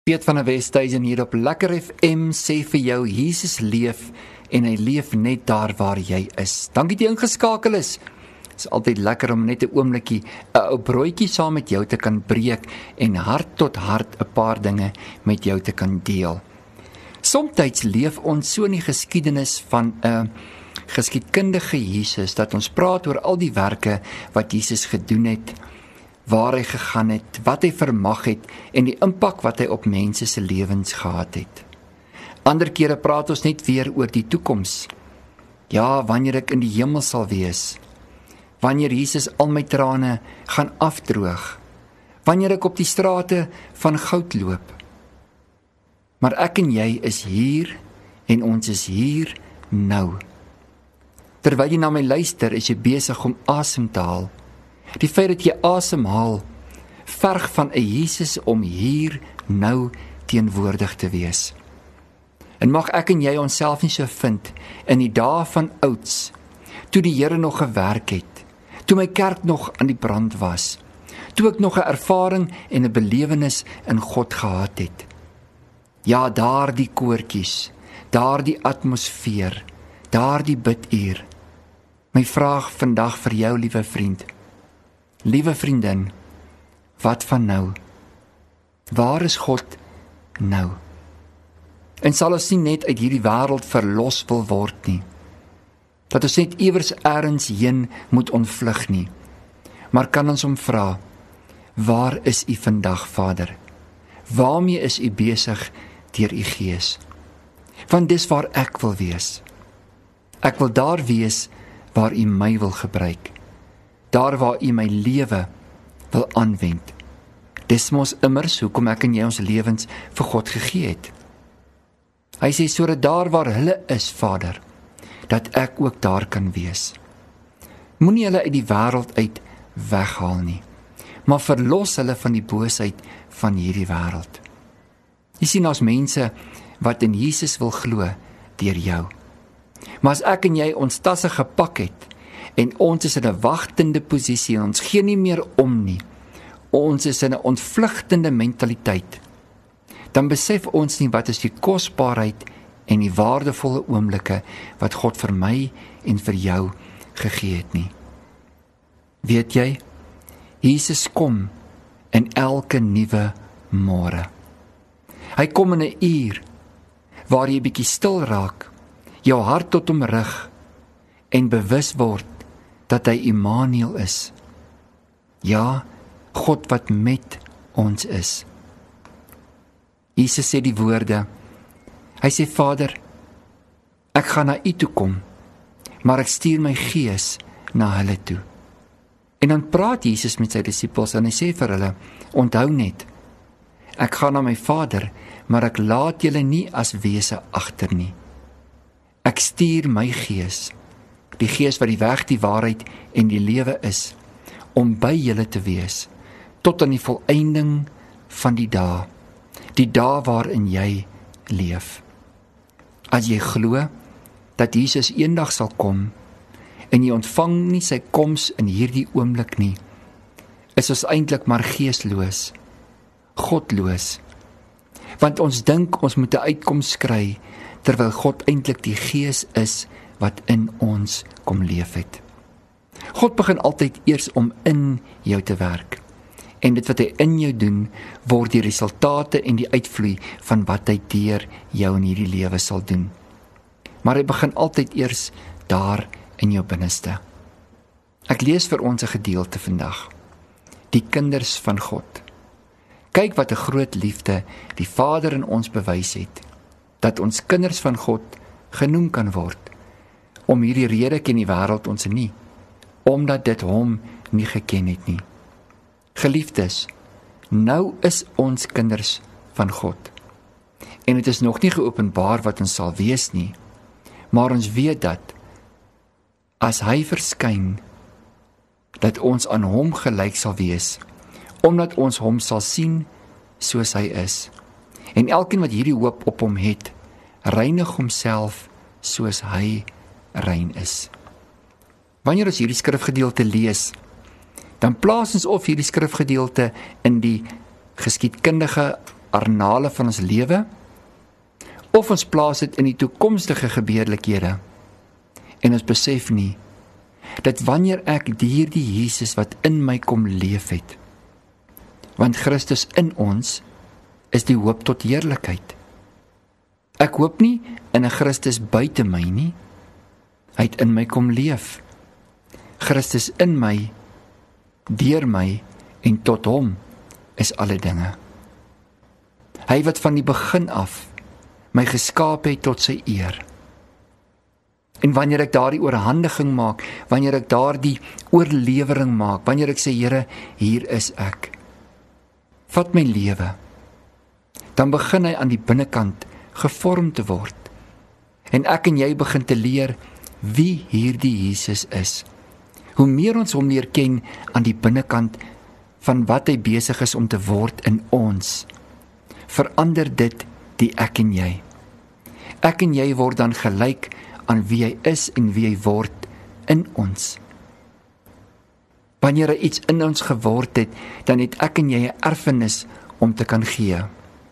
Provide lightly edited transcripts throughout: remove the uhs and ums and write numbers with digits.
Piet van der Westhuizen hier op Lekker FM sê vir jou, Jesus leef en hy leef net daar waar jy is. Dankie dat jy ingeskakel is. Het is altyd lekker om net 'n oombliekie, 'n ou broodjie saam met jou te kan breek en hart tot hart 'n paar dinge met jou te kan deel. Somstyds leef ons so in die geskiedenis van 'n geskiedkundige Jesus, dat ons praat oor al die werke wat Jesus gedoen het, waar hy gegaan het, wat hy vermag het en die impak wat hy op mense se lewens gehad het. Ander kere praat ons net weer oor die toekoms. Ja, wanneer ek in die hemel sal wees, wanneer Jesus al my trane gaan afdroog, wanneer ek op die strate van goud loop. Maar ek en jy is hier en ons is hier nou. Terwyl jy na my luister, is jy besig om asem te haal. Die feit dat jy asemhaal, verg van 'n Jesus om hier nou teenwoordig te wees. En mag ek en jy onsself nie so vind in die dae van ouds, toe die Here nog gewerk het, toe my kerk nog aan die brand was, toe ek nog 'n ervaring en 'n belewenis in God gehad het. Ja, daar die koortjies, daar die atmosfeer, daar die biduur. My vraag vandag vir jou, liewe vriend, liewe vriendin, wat van nou? Waar is God nou? En sal ons nie net uit hierdie wêreld verlos wil word nie, dat ons net iewers elders heen moet ontvlug nie, maar kan ons hom vra, waar is u vandag, Vader? Waarmee is u besig deur u Gees? Want dis waar ek wil wees. Ek wil daar wees waar u my wil gebruik, daar waar u my lewe wil aanwend. Dis mos immers hoekom ek en jy ons lewens vir God gegee het. Hy sê, sodat daar waar hulle is, Vader, dat ek ook daar kan wees. Moenie hulle uit die wêreld uit weghaal nie, maar verlos hulle van die boosheid van hierdie wêreld. Jy sien, ons mense wat in Jesus wil glo deur jou. Maar as ek en jy ons tasse gepak het en ons is in 'n wagtende posisie en ons gee nie meer om nie, ons is in 'n ontvlugtende mentaliteit, dan besef ons nie wat is die kosbaarheid en die waardevolle oomblikke wat God vir my en vir jou gegee het nie. Weet jy, Jesus kom in elke nuwe môre. Hy kom in 'n uur waar jy bietjie stil raak, jou hart tot hom rig en bewus word dat hy Immanuel is. Ja, God wat met ons is. Jesus sê die woorde, hy sê, Vader, ek gaan na u toe kom, maar ek stuur my Gees na hulle toe. En dan praat Jesus met sy disippels en hy sê vir hulle, onthou net, ek gaan na my Vader, maar ek laat julle nie as wese agter nie. Ek stuur my Gees, die Gees wat die weg, die waarheid en die lewe is, om by julle te wees, tot aan die volëinding van die dae waarin jy leef. As jy glo dat Jesus eendag sal kom, en jy ontvang nie sy koms in hierdie oomblik nie, is ons eintlik maar geesloos, godloos, want ons dink ons moet 'n uitkoms kry, terwyl God eintlik die Gees is wat in ons kom leef het. God begin altyd eers om in jou te werk, en dit wat hy in jou doen, word die resultate en die uitvloei van wat hy deur jou in hierdie lewe sal doen. Maar hy begin altyd eers daar in jou binneste. Ek lees vir ons 'n gedeelte vandag. Die kinders van God. Kyk wat 'n groot liefde die Vader in ons bewys het, dat ons kinders van God genoem kan word. Om hierdie rede ken die wêreld ons nie, omdat dit hom nie geken het nie. Geliefdes, nou is ons kinders van God. En dit is nog nie geopenbaar wat ons sal wees nie, maar ons weet dat, as hy verskyn, dat ons aan hom gelyk sal wees, omdat ons hom sal sien soos hy is. En elkeen wat hierdie hoop op hom het, reinig homself soos hy rein is. Wanneer ons hierdie skrifgedeelte lees, dan plaas ons of hierdie skrifgedeelte in die geskiedkundige arnale van ons lewe, of ons plaas dit in die toekomstige gebeurlikhede, en ons besef nie, dat wanneer ek deur die Jesus wat in my kom leef het, want Christus in ons is die hoop tot heerlikheid. Ek hoop nie in 'n Christus buite my nie, hy het in my kom leef. Christus in my, deur my en tot hom is alle dinge. Hy wat van die begin af my geskaap het tot sy eer. En wanneer ek daardie oorhandiging maak, wanneer ek daardie oorlewering maak, wanneer ek sê, Here, hier is ek, vat my lewe, dan begin hy aan die binnekant gevorm te word. En ek en jy begin te leer wie hierdie Jesus is. Hoe meer ons hom leer ken aan die binnekant van wat hy besig is om te word in ons, verander dit die ek en jy. Ek en jy word dan gelyk aan wie hy is en wie hy word in ons. Wanneer hy iets in ons geword het, dan het ek en jy 'n erfenis om te kan gee.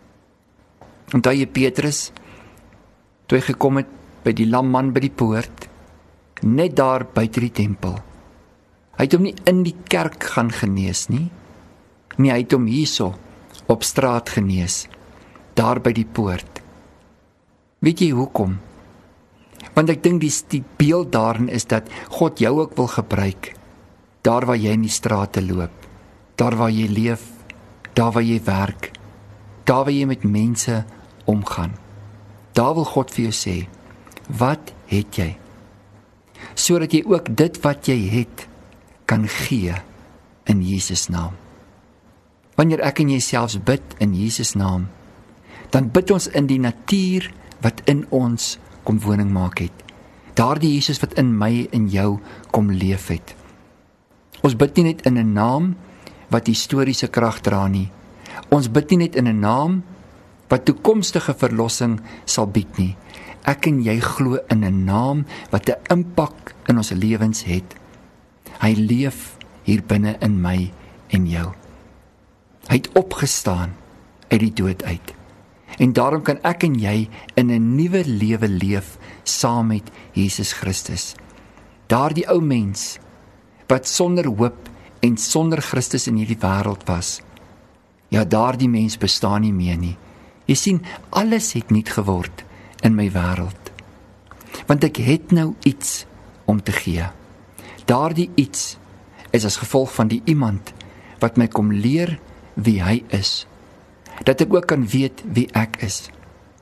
Onthou jy Petrus, toe hy gekom het by die lam man by die poort, net daar buite die tempel. Hy het hom nie in die kerk gaan genees nie, hy het hom hierso op straat genees, daar by die poort. Weet jy hoekom? Want ek dink die beeld daarin is dat God jou ook wil gebruik, daar waar jy in die strate loop, daar waar jy leef, daar waar jy werk, daar waar jy met mense omgaan. Daar wil God vir jou sê, wat het jy? Sodat jy ook dit wat jy het, kan gee in Jesus naam. Wanneer ek en jy selfs bid in Jesus naam, dan bid ons in die natuur wat in ons kom woning maak het. Daardie Jesus wat in my en jou kom leef het. Ons bid nie net in 'n naam wat historiese krag dra nie. Ons bid nie net in 'n naam wat toekomstige verlossing sal bied nie. Ek en jy glo in 'n naam wat 'n impak in ons lewens het. Hy leef hier binne in my en jou. Hy het opgestaan uit die dood uit. En daarom kan ek en jy in 'n nuwe lewe leef saam met Jesus Christus. Daardie ou mens wat sonder hoop en sonder Christus in hierdie wêreld was, ja, daardie mens bestaan nie meer nie. Jy sien, alles het nuut geword in my wêreld. Want ek het nou iets om te gee. Daardie iets is as gevolg van die iemand wat my kom leer wie hy is, dat ek ook kan weet wie ek is.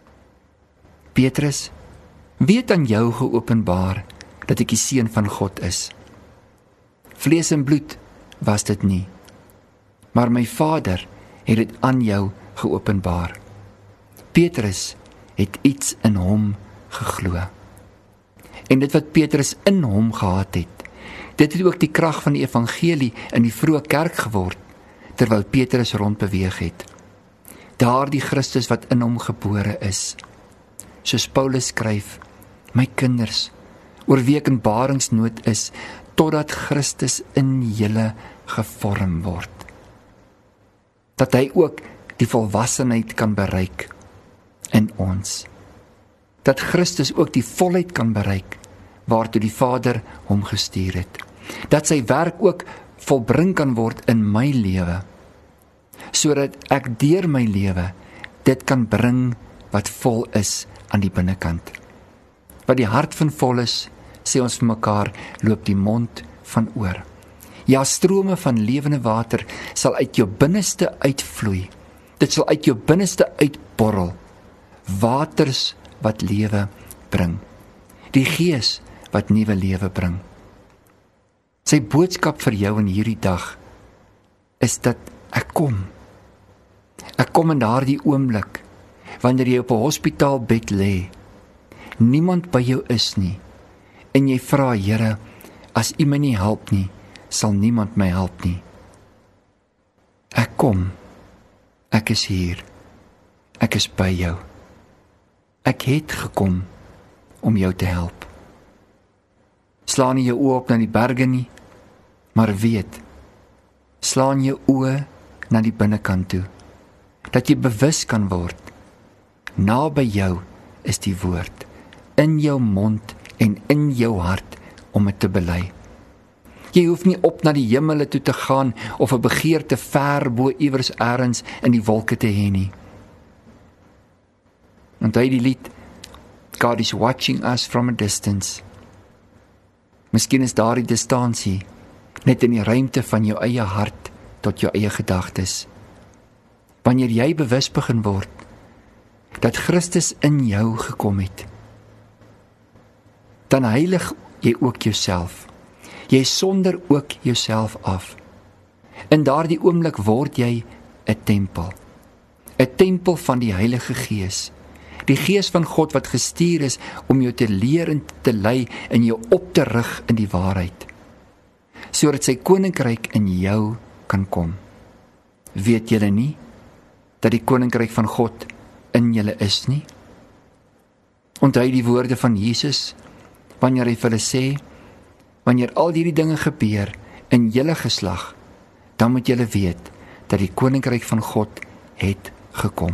Petrus, wie het aan jou geopenbaar dat ek die seun van God is? Vlees en bloed was dit nie, maar my Vader het dit aan jou geopenbaar. Petrus het iets in hom geglo. En dit wat Petrus in hom gehad het, dit het ook die krag van die evangelie in die vroeë kerk geword, terwyl Petrus rondbeweeg het. Daardie Christus wat in hom gebore is. Soos Paulus skryf, my kinders, oor wie openbaringsnood is, totdat Christus in julle gevorm word. Dat hy ook die volwassenheid kan bereik in ons. Dat Christus ook die volheid kan bereik, waartoe die Vader hom gestuur het. Dat sy werk ook volbring kan word in my lewe, sodat ek deur my lewe dit kan bring wat vol is aan die binnekant. Wat die hart van vol is, sê ons vir mekaar, loop die mond van oor. Ja, strome van lewende water sal uit jou binneste uitvloei. Dit sal uit jou binneste uitborrel. Waters wat lewe bring. Die Gees wat nuwe lewe bring. Sy boodskap vir jou in hierdie dag is dat ek kom. Ek kom in daardie oomblik, wanneer jy op 'n hospitaalbed lê, niemand by jou is nie, en jy vra, Here, as U my nie help nie, sal niemand my help nie. Ek kom, ek is hier, ek is by jou. Ek het gekom om jou te help. Slaan nie jou oë op na die berge nie, maar weet, slaan jou oë na die binnekant toe. dat jy bewus kan word, naby jou is die woord, in jou mond en in jou hart om dit te bely. Jy hoef nie op na die hemele toe te gaan of 'n begeerte ver bo iewers elders in die wolke te hê nie. Onthou die lied, God is watching us from a distance. Miskien is daar die distansie, net in die ruimte van jou eie hart tot jou eie gedagtes. Wanneer jy bewus begin word, dat Christus in jou gekom het, dan heilig jy ook jouself. Jy sonder ook jouself af. In daardie oomblik word jy 'n tempel. 'n Tempel van die Heilige Gees. Die Gees van God wat gestuur is om jou te leer en te lei en jou op te rig in die waarheid, sodat sy koninkryk in jou kan kom. Weet julle nie dat die koninkryk van God in julle is nie? Onthou die woorde van Jesus wanneer hy vir hulle sê, wanneer al hierdie dinge gebeur in julle geslag, dan moet julle weet dat die koninkryk van God het gekom.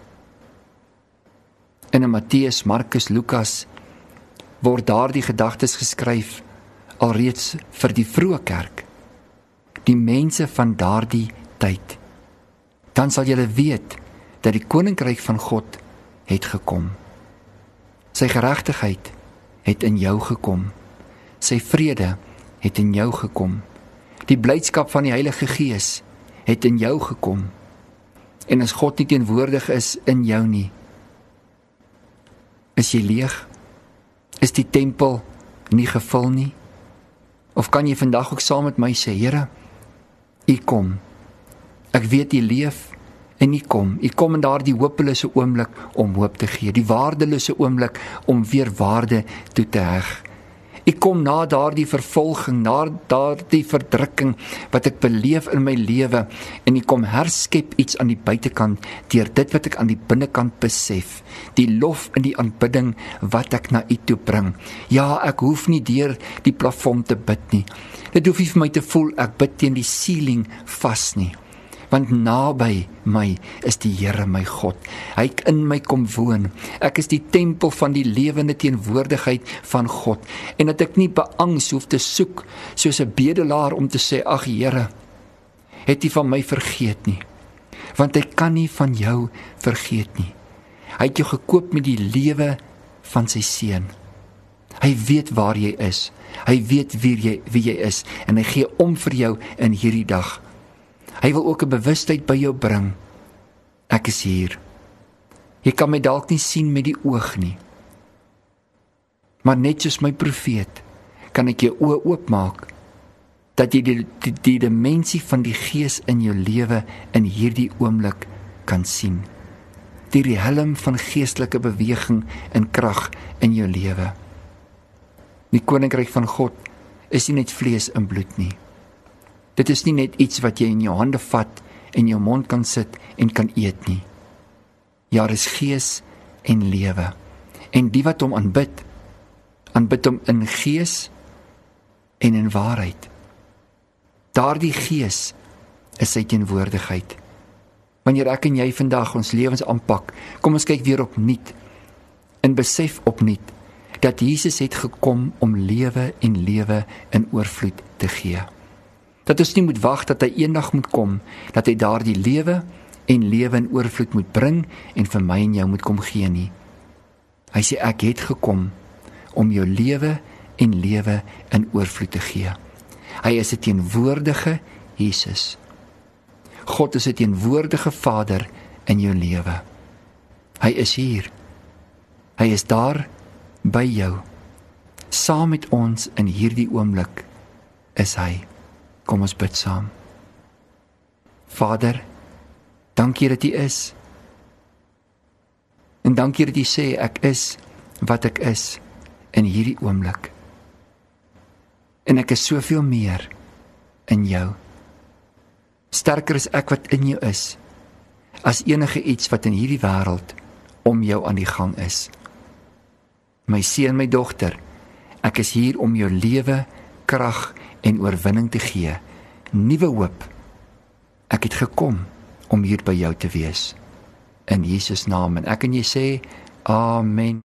In Matteus, Markus, Lukas word daardie gedagtes geskryf alreeds vir die vroeë kerk, die mense van daardie tyd. Dan sal julle weet dat die koninkryk van God het gekom. Sy geregtigheid het in jou gekom. Sy vrede het in jou gekom. Die blydskap van die Heilige Gees het in jou gekom. En as God nie teenwoordig is in jou nie, is jy leeg? Is die tempel nie gevul nie? Of kan jy vandag ook saam met my sê, Here, U kom. Ek weet U leef en U kom. U kom in daardie hopelose oomblik om hoop te gee, die waardelose oomblik om weer waarde toe te heg. Ek kom na daardie vervolging, na daardie verdrukking wat ek beleef in my lewe, en ek kom herskep iets aan die buitekant deur dit wat ek aan die binnekant besef, die lof en die aanbidding wat ek na U toe bring. Ja, ek hoef nie deur die plafon te bid nie. Dit hoef nie vir my te voel ek bid teen die ceiling vas nie. Want naby my is die Here my God. Hy in my kom woon. Ek is die tempel van die lewende teenwoordigheid van God. En dat ek nie beangs hoef te soek soos 'n bedelaar om te sê, ag Here, het U van my vergeet nie. Want hy kan nie van jou vergeet nie. Hy het jou gekoop met die lewe van sy seun. Hy weet waar jy is. Hy weet wie jy is. En hy gee om vir jou in hierdie dag. Hy wil ook 'n bewustheid by jou bring. Ek is hier. Jy kan my dalk nie sien met die oog nie. Maar net soos my profeet, kan ek jou oë oopmaak, dat jy die dimensie van die Gees in jou lewe in hierdie oomblik kan sien. Die riem van geestelike beweging en krag in jou lewe. Die koninkryk van God is nie net vlees en bloed nie. Dit is nie net iets wat jy in jou hande vat en jou mond kan sit en kan eet nie. Ja, is gees en lewe. En die wat hom aanbid hom in gees en in waarheid. Daardie gees is sy teenwoordigheid. Wanneer ek en jy vandag ons lewens aanpak, kom ons kyk weer opnuut en besef opnuut dat Jesus het gekom om lewe en lewe in oorvloed te gee. Dat ons nie moet wag dat hy eendag moet kom, dat hy daardie lewe en lewe in oorvloed moet bring en vir my en jou moet kom gee nie. Hy sê ek het gekom om jou lewe en lewe in oorvloed te gee. Hy is 'n teenwoordige Jesus. God is 'n teenwoordige Vader in jou lewe. Hy is hier. Hy is daar by jou. Saam met ons in hierdie oomblik is hy. Kom ons bid saam. Vader, dankie dat U is. En dankie dat U sê ek is wat ek is in hierdie oomblik. En ek is soveel meer in jou. Sterker is ek wat in jou is, as enige iets wat in hierdie wêreld om jou aan die gang is. My seun, my dogter, ek is hier om jou lewe, krag en oorwinning te gee. Nuwe hoop. Ek het gekom om hier by jou te wees. in Jesus naam. En ek en jy sê amen.